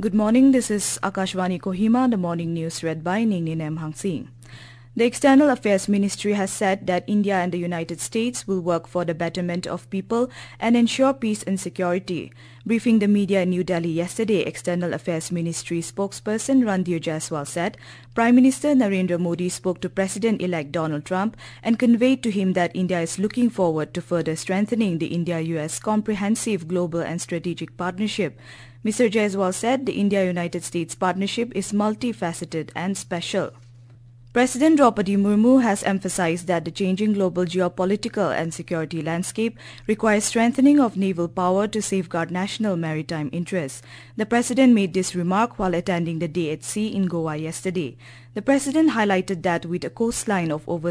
Good morning, this is Akashvani Kohima, the morning news read by Ningnin M. Hang Sing. The External Affairs Ministry has said that India and the United States will work for the betterment of people and ensure peace and security. Briefing the media in New Delhi yesterday, External Affairs Ministry spokesperson Randhir Jaiswal said Prime Minister Narendra Modi spoke to President-elect Donald Trump and conveyed to him that India is looking forward to further strengthening the India-US comprehensive global and strategic partnership. Mr. Jaiswal said the India-United States partnership is multifaceted and special. President Draupadi Murmu has emphasized that the changing global geopolitical and security landscape requires strengthening of naval power to safeguard national maritime interests. The President made this remark while attending the Day at Sea in Goa yesterday. The President highlighted that with a coastline of over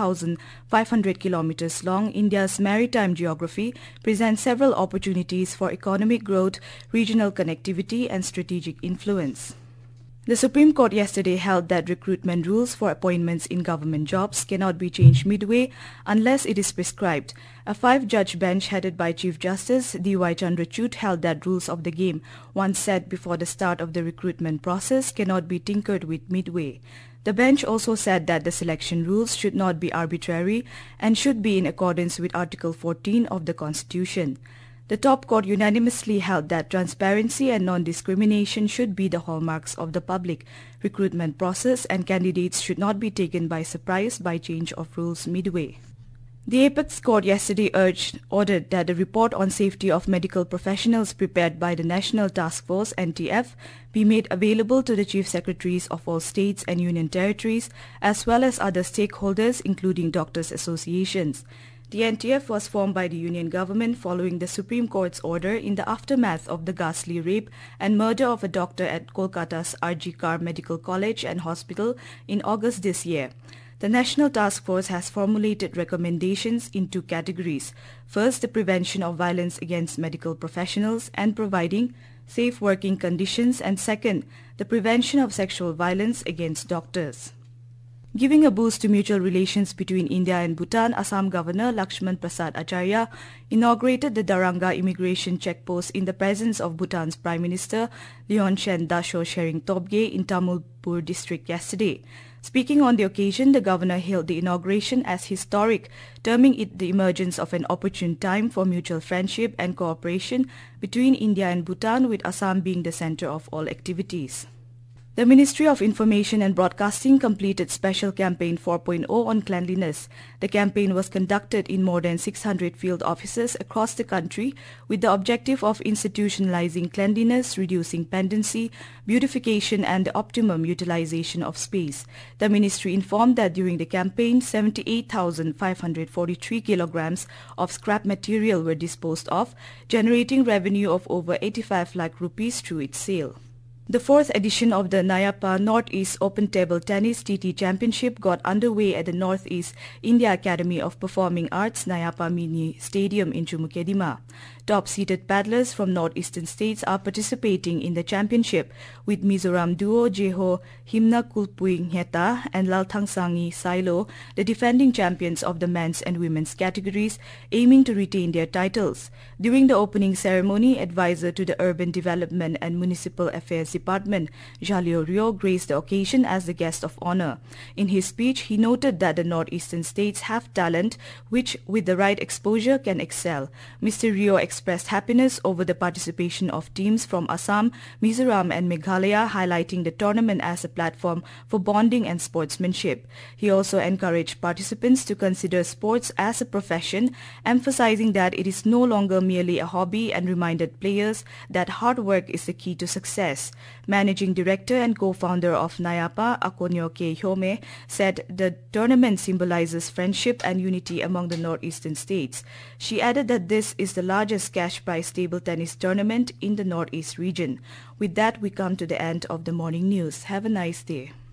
7,500 kilometers long, India's maritime geography presents several opportunities for economic growth, regional connectivity and strategic influence. The Supreme Court yesterday held that recruitment rules for appointments in government jobs cannot be changed midway unless it is prescribed. A 5-judge bench headed by Chief Justice D.Y. Chandrachud held that rules of the game, once set before the start of the recruitment process, cannot be tinkered with midway. The bench also said that the selection rules should not be arbitrary and should be in accordance with Article 14 of the Constitution. The top court unanimously held that transparency and non-discrimination should be the hallmarks of the public recruitment process and candidates should not be taken by surprise by change of rules midway. The Apex Court yesterday ordered that the report on safety of medical professionals prepared by the National Task Force (NTF) be made available to the Chief Secretaries of all states and union territories as well as other stakeholders including doctors' associations. The NTF was formed by the Union government following the Supreme Court's order in the aftermath of the ghastly rape and murder of a doctor at Kolkata's R.G. Kar Medical College and Hospital in August this year. The National Task Force has formulated recommendations in 2 categories. First, the prevention of violence against medical professionals and providing safe working conditions, and second, the prevention of sexual violence against doctors. Giving a boost to mutual relations between India and Bhutan, Assam Governor Lakshman Prasad Acharya inaugurated the Daranga immigration checkpost in the presence of Bhutan's Prime Minister Leonchen Dasho Shering Tobgay in Tamulpur district yesterday. Speaking on the occasion, the governor hailed the inauguration as historic, terming it the emergence of an opportune time for mutual friendship and cooperation between India and Bhutan, with Assam being the center of all activities. The Ministry of Information and Broadcasting completed Special Campaign 4.0 on cleanliness. The campaign was conducted in more than 600 field offices across the country with the objective of institutionalizing cleanliness, reducing pendency, beautification and the optimum utilization of space. The ministry informed that during the campaign, 78,543 kilograms of scrap material were disposed of, generating revenue of over 85 lakh rupees through its sale. The 4th edition of the Nayapa Northeast Open Table Tennis TT Championship got underway at the Northeast India Academy of Performing Arts Nayapa Mini Stadium in Chumukedima. Top-seeded paddlers from northeastern states are participating in the championship, with Mizoram duo Jeho Himna Kulpui Nheta and Lalthangsangi Sailo, the defending champions of the men's and women's categories, aiming to retain their titles. During the opening ceremony, advisor to the Urban Development and Municipal Affairs Department, Jalio Rio, graced the occasion as the guest of honor. In his speech, he noted that the northeastern states have talent which, with the right exposure, can excel. Mr. Rio expressed happiness over the participation of teams from Assam, Mizoram and Meghalaya, highlighting the tournament as a platform for bonding and sportsmanship. He also encouraged participants to consider sports as a profession, emphasizing that it is no longer merely a hobby, and reminded players that hard work is the key to success. Managing Director and co-founder of Nayapa, Akonyo K. Hyome, said the tournament symbolizes friendship and unity among the northeastern states. She added that this is the largest cash prize table tennis tournament in the Northeast region. With that, we come to the end of the morning news. Have a nice day.